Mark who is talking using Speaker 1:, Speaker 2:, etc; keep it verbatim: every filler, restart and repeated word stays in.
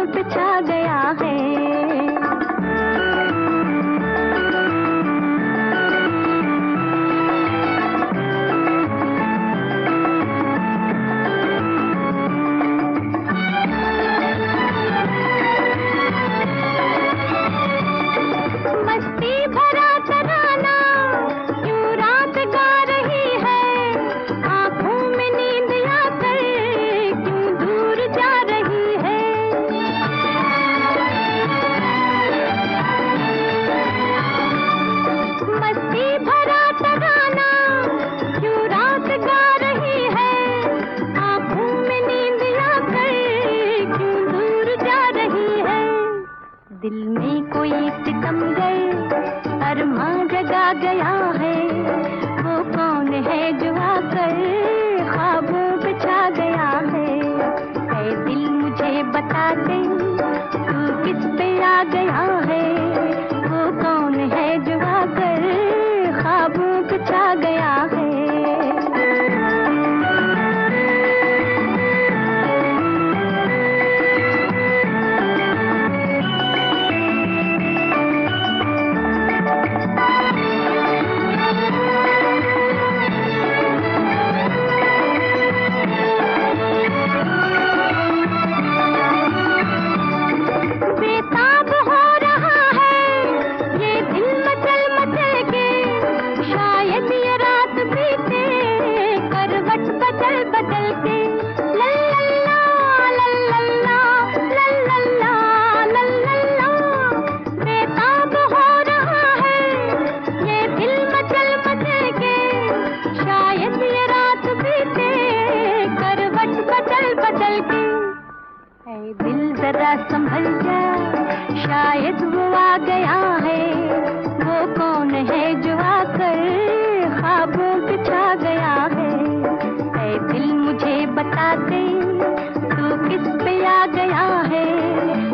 Speaker 1: पे छा गया है। दिल में कोई सितमगर अरमां जगा गया है, वो कौन है जो आकर ख्वाबों पे छा गया है। ऐ दिल मुझे बता दे तू किस पे आ गया है, वो कौन है जो आकर ख्वाबों पे छा गया है। दिल जरा संभल जा, शायद वो आ गया है, वो कौन है जो आकर ख्वाबों पे छा गया है। ऐ दिल मुझे बता दे तू किस पे आ गया है,